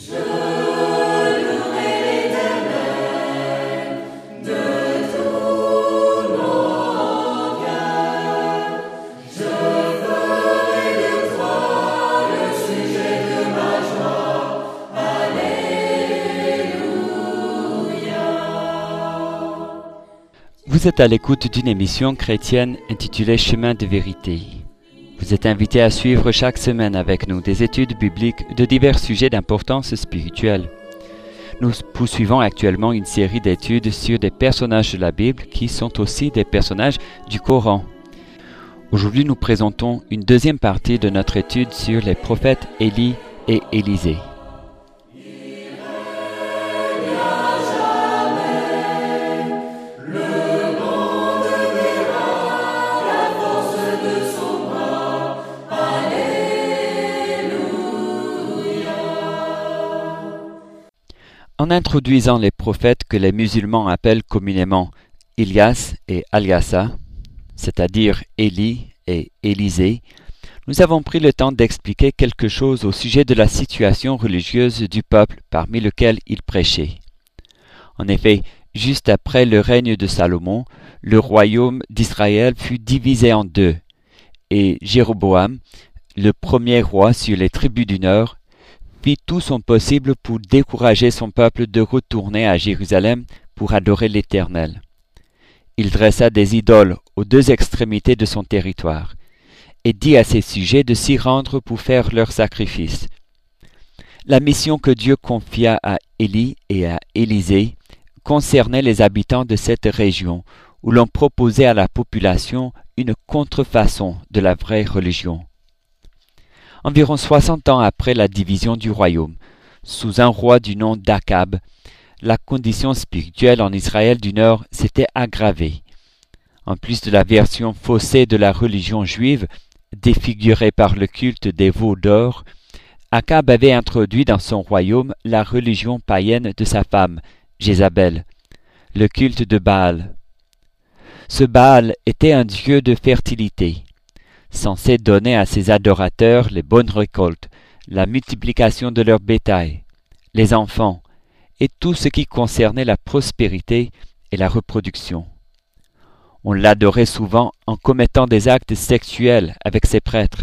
Vous êtes à l'écoute d'une émission chrétienne intitulée Chemin de vérité. Vous êtes invité à suivre chaque semaine avec nous des études bibliques de divers sujets d'importance spirituelle. Nous poursuivons actuellement une série d'études sur des personnages de la Bible qui sont aussi des personnages du Coran. Aujourd'hui, nous présentons une deuxième partie de notre étude sur les prophètes Élie et Élisée. En introduisant les prophètes que les musulmans appellent communément Ilyas et Alyassa, c'est-à-dire Élie et Élisée, nous avons pris le temps d'expliquer quelque chose au sujet de la situation religieuse du peuple parmi lequel ils prêchaient. En effet, juste après le règne de Salomon, le royaume d'Israël fut divisé en deux, et Jéroboam, le premier roi sur les tribus du Nord, fit tout son possible pour décourager son peuple de retourner à Jérusalem pour adorer l'Éternel. Il dressa des idoles aux deux extrémités de son territoire, et dit à ses sujets de s'y rendre pour faire leurs sacrifices. La mission que Dieu confia à Élie et à Élisée concernait les habitants de cette région, où l'on proposait à la population une contrefaçon de la vraie religion. Environ 60 ans après la division du royaume, sous un roi du nom d'Akab, la condition spirituelle en Israël du Nord s'était aggravée. En plus de la version faussée de la religion juive, défigurée par le culte des veaux d'or, Akab avait introduit dans son royaume la religion païenne de sa femme, Jézabel, le culte de Baal. Ce Baal était un dieu de fertilité, censé donner à ses adorateurs les bonnes récoltes, la multiplication de leur bétail, les enfants, et tout ce qui concernait la prospérité et la reproduction. On l'adorait souvent en commettant des actes sexuels avec ses prêtres.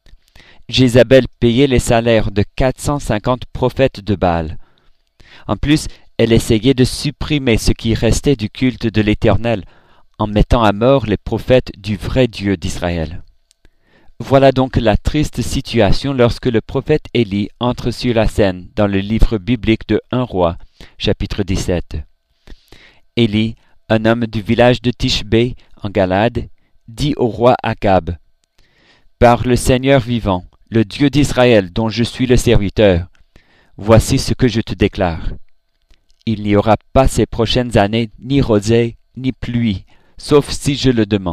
Jézabel payait les salaires de 450 prophètes de Baal. En plus, elle essayait de supprimer ce qui restait du culte de l'Éternel en mettant à mort les prophètes du vrai Dieu d'Israël. Voilà donc la triste situation lorsque le prophète Élie entre sur la scène dans le livre biblique de 1 Roi, chapitre 17. Élie, un homme du village de Tishbé, en Galade, dit au roi Akab, « Par le Seigneur vivant, le Dieu d'Israël dont je suis le serviteur, voici ce que je te déclare. Il n'y aura pas ces prochaines années ni rosée ni pluie, sauf si je le demande. »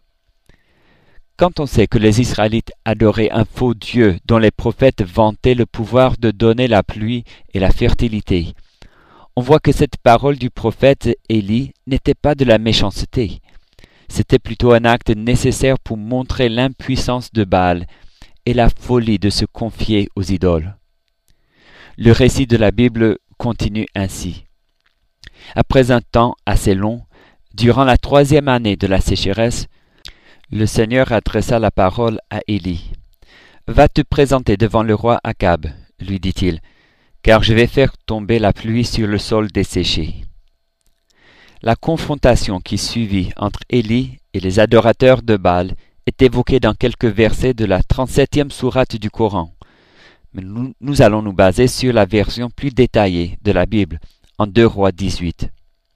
Quand on sait que les Israélites adoraient un faux Dieu dont les prophètes vantaient le pouvoir de donner la pluie et la fertilité, on voit que cette parole du prophète Élie n'était pas de la méchanceté. C'était plutôt un acte nécessaire pour montrer l'impuissance de Baal et la folie de se confier aux idoles. Le récit de la Bible continue ainsi. Après un temps assez long, durant la 3e année de la sécheresse, le Seigneur adressa la parole à Élie. « Va te présenter devant le roi Akab, lui dit-il, car je vais faire tomber la pluie sur le sol desséché. » La confrontation qui suivit entre Élie et les adorateurs de Baal est évoquée dans quelques versets de la 37e sourate du Coran. Mais nous allons nous baser sur la version plus détaillée de la Bible, en 2 Rois 18.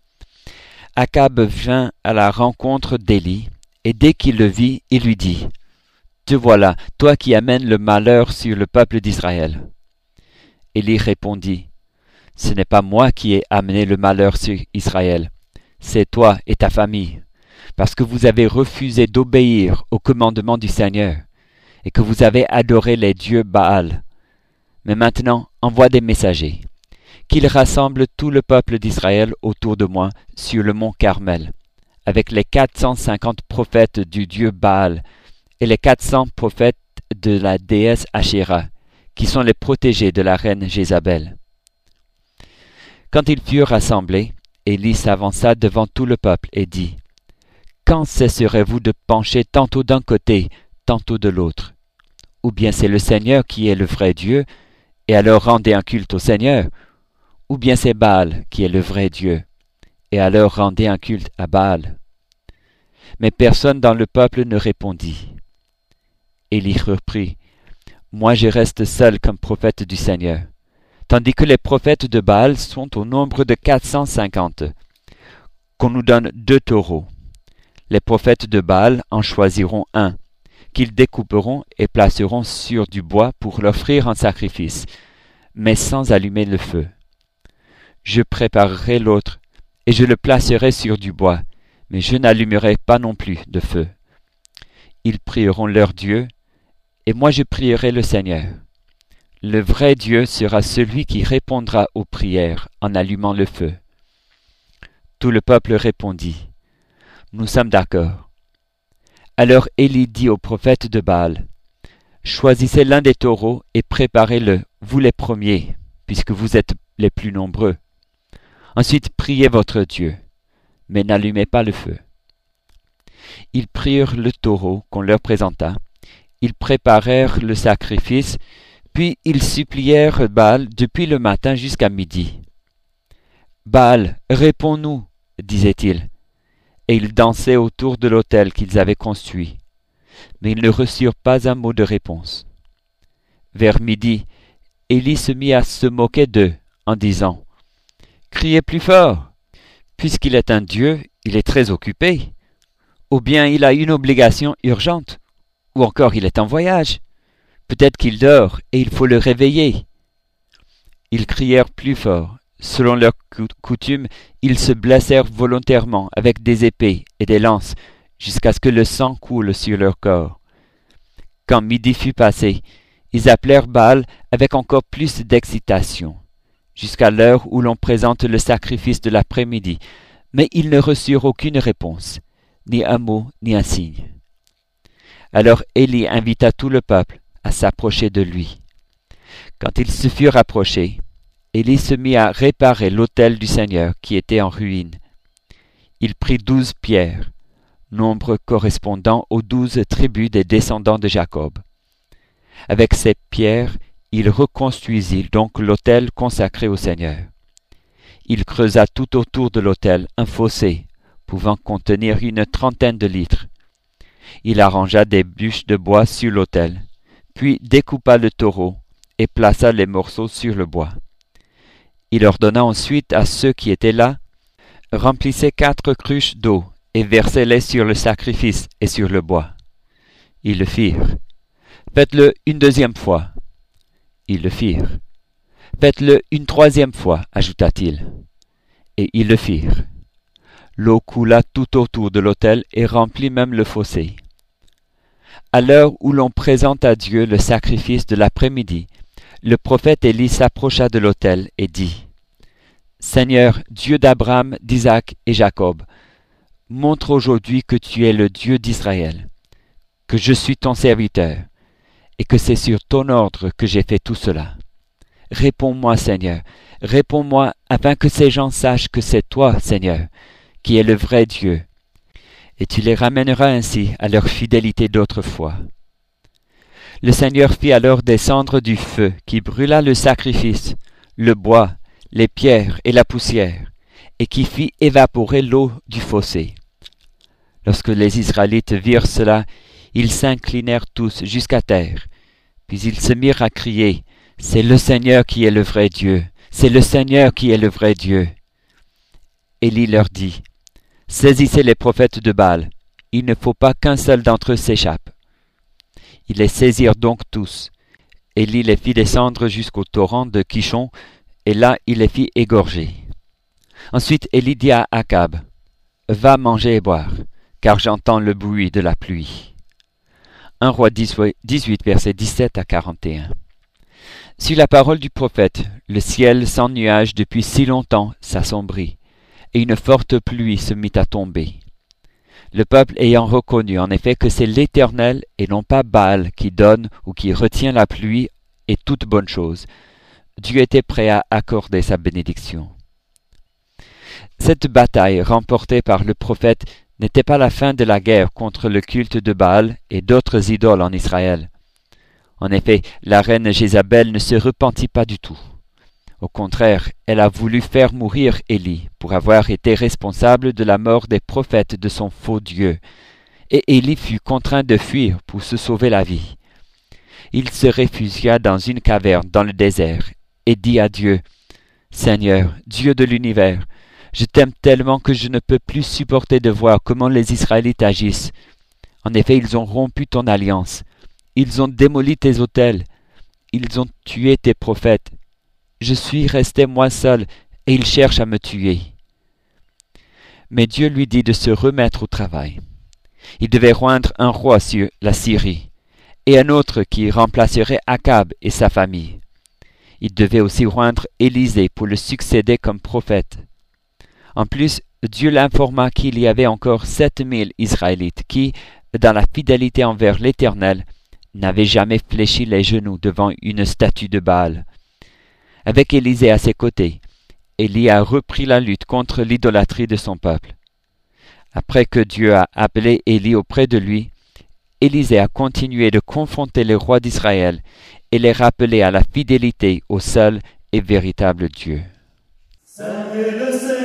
Akab vint à la rencontre d'Élie, et dès qu'il le vit, il lui dit, « Te voilà, toi qui amènes le malheur sur le peuple d'Israël. » Élie répondit, « Ce n'est pas moi qui ai amené le malheur sur Israël, c'est toi et ta famille, parce que vous avez refusé d'obéir au commandement du Seigneur, et que vous avez adoré les dieux Baal. Mais maintenant, envoie des messagers, qu'ils rassemblent tout le peuple d'Israël autour de moi sur le mont Carmel, avec les 450 prophètes du dieu Baal et les 400 prophètes de la déesse Ashéra, qui sont les protégés de la reine Jézabel. Quand ils furent rassemblés, Élie s'avança devant tout le peuple et dit, « Quand cesserez-vous de pencher tantôt d'un côté, tantôt de l'autre? Ou bien c'est le Seigneur qui est le vrai Dieu, et alors rendez un culte au Seigneur, ou bien c'est Baal qui est le vrai Dieu, et alors rendez un culte à Baal. » Mais personne dans le peuple ne répondit. Élie reprit, « Moi je reste seul comme prophète du Seigneur, tandis que les prophètes de Baal sont au nombre de 450. Qu'on nous donne 2 taureaux. Les prophètes de Baal en choisiront un, qu'ils découperont et placeront sur du bois pour l'offrir en sacrifice, mais sans allumer le feu. Je préparerai l'autre, et je le placerai sur du bois, mais je n'allumerai pas non plus de feu. Ils prieront leur Dieu, et moi je prierai le Seigneur. Le vrai Dieu sera celui qui répondra aux prières en allumant le feu. » Tout le peuple répondit, « Nous sommes d'accord. » Alors Élie dit aux prophètes de Baal, « Choisissez l'un des taureaux et préparez-le, vous les premiers, puisque vous êtes les plus nombreux. Ensuite priez votre Dieu, mais n'allumez pas le feu. » Ils prirent le taureau qu'on leur présenta, ils préparèrent le sacrifice, puis ils supplièrent Baal depuis le matin jusqu'à midi. « Baal, réponds-nous, disait-il. Et ils dansaient autour de l'autel qu'ils avaient construit. Mais ils ne reçurent pas un mot de réponse. Vers midi, Élie se mit à se moquer d'eux, en disant, « Criez plus fort! Puisqu'il est un Dieu, il est très occupé. Ou bien il a une obligation urgente, ou encore il est en voyage. Peut-être qu'il dort et il faut le réveiller. » Ils crièrent plus fort. Selon leur coutume, ils se blessèrent volontairement avec des épées et des lances, jusqu'à ce que le sang coule sur leur corps. Quand midi fut passé, ils appelèrent Baal avec encore plus d'excitation, jusqu'à l'heure où l'on présente le sacrifice de l'après-midi, mais ils ne reçurent aucune réponse, ni un mot, ni un signe. Alors Élie invita tout le peuple à s'approcher de lui. Quand ils se furent approchés, Élie se mit à réparer l'autel du Seigneur qui était en ruine. Il prit 12 pierres, nombre correspondant aux 12 tribus des descendants de Jacob. Avec ces pierres, il reconstruisit donc l'autel consacré au Seigneur. Il creusa tout autour de l'autel un fossé, pouvant contenir une 30aine de litres. Il arrangea des bûches de bois sur l'autel, puis découpa le taureau et plaça les morceaux sur le bois. Il ordonna ensuite à ceux qui étaient là, « Remplissez 4 cruches d'eau et versez-les sur le sacrifice et sur le bois. » Ils le firent. « Faites-le une 2e fois. » Ils le firent. « Faites-le une 3e fois, ajouta-t-il. Et ils le firent. L'eau coula tout autour de l'autel et remplit même le fossé. À l'heure où l'on présente à Dieu le sacrifice de l'après-midi, le prophète Élie s'approcha de l'autel et dit, « Seigneur, Dieu d'Abraham, d'Isaac et Jacob, montre aujourd'hui que tu es le Dieu d'Israël, que je suis ton serviteur, et que c'est sur ton ordre que j'ai fait tout cela. Réponds-moi, Seigneur, réponds-moi afin que ces gens sachent que c'est toi, Seigneur, qui es le vrai Dieu, et tu les ramèneras ainsi à leur fidélité d'autrefois. » Le Seigneur fit alors descendre du feu qui brûla le sacrifice, le bois, les pierres et la poussière, et qui fit évaporer l'eau du fossé. Lorsque les Israélites virent cela, ils s'inclinèrent tous jusqu'à terre, puis ils se mirent à crier, « C'est le Seigneur qui est le vrai Dieu, c'est le Seigneur qui est le vrai Dieu. » Élie leur dit, « Saisissez les prophètes de Baal, il ne faut pas qu'un seul d'entre eux s'échappe. » Ils les saisirent donc tous. Élie les fit descendre jusqu'au torrent de Kishon, et là il les fit égorger. Ensuite Élie dit à Akab, « Va manger et boire, car j'entends le bruit de la pluie. » 1 Roi 18, versets 17 à 41. Sur la parole du prophète, le ciel sans nuage depuis si longtemps s'assombrit, et une forte pluie se mit à tomber. Le peuple ayant reconnu en effet que c'est l'Éternel et non pas Baal qui donne ou qui retient la pluie et toute bonne chose. Dieu était prêt à accorder sa bénédiction. Cette bataille remportée par le prophète n'était pas la fin de la guerre contre le culte de Baal et d'autres idoles en Israël. En effet, la reine Jézabel ne se repentit pas du tout. Au contraire, elle a voulu faire mourir Élie pour avoir été responsable de la mort des prophètes de son faux Dieu. Et Élie fut contraint de fuir pour se sauver la vie. Il se réfugia dans une caverne dans le désert et dit à Dieu, « Seigneur, Dieu de l'univers, je t'aime tellement que je ne peux plus supporter de voir comment les Israélites agissent. En effet, ils ont rompu ton alliance. Ils ont démoli tes autels. Ils ont tué tes prophètes. Je suis resté moi seul, et ils cherchent à me tuer. » Mais Dieu lui dit de se remettre au travail. Il devait rendre un roi sur la Syrie, et un autre qui remplacerait Akab et sa famille. Il devait aussi rendre Élisée pour le succéder comme prophète. En plus, Dieu l'informa qu'il y avait encore 7000 Israélites qui, dans la fidélité envers l'Éternel, n'avaient jamais fléchi les genoux devant une statue de Baal. Avec Élisée à ses côtés, Élie a repris la lutte contre l'idolâtrie de son peuple. Après que Dieu a appelé Élie auprès de lui, Élisée a continué de confronter les rois d'Israël et les rappeler à la fidélité au seul et véritable Dieu. Salut le Seigneur.